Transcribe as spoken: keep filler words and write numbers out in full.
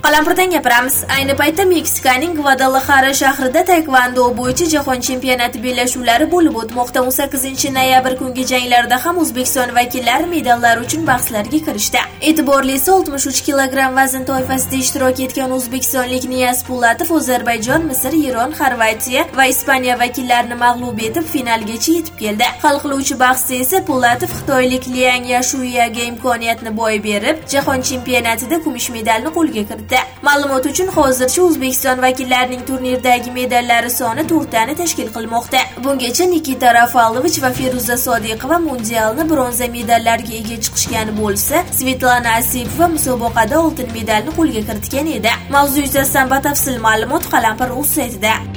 Qalampirdan gapiramiz. Ayni paytda Meksikaning Gvadalajara shahrida taekvondo bo'yicha jahon chempionati bellashuvlari bo'lib o'tmoqda. o'n sakkizinchi noyabr kungi janglarda ham O'zbekiston vakillari medallar uchun bahslarga kirishdi. E'tiborlisi oltmish uch kilogramm vazn toifasida ishtirok etgan o'zbekistonlik Niyaz Pulatov Ozarbayjon, Misr, Eron, Xorvatiya va Ispaniya vakillarini mag'lub etib finalgacha yetib keldi. Hal qiluvchi bahsda esa Pulatov xitoylik Liang Yashuyaga imkoniyatni boy berib, jahon chempionatida kumush medalni qo'lga kiritdi. Ma'lumot uchun hozircha O'zbekiston vakillarining turnirdagi medallari soni to'rttani tashkil qilmoqda. Bungacha Nikita Rafalovich va Feruza Sodiqova mundialni bronza medallarga ega chiqishgani bo'lsa, Svetlana Asipova musobaqada oltin medalni qo'lga kiritgan edi. Mavzu yuzasidan batafsil ma'lumot Qalampir.uz saytida.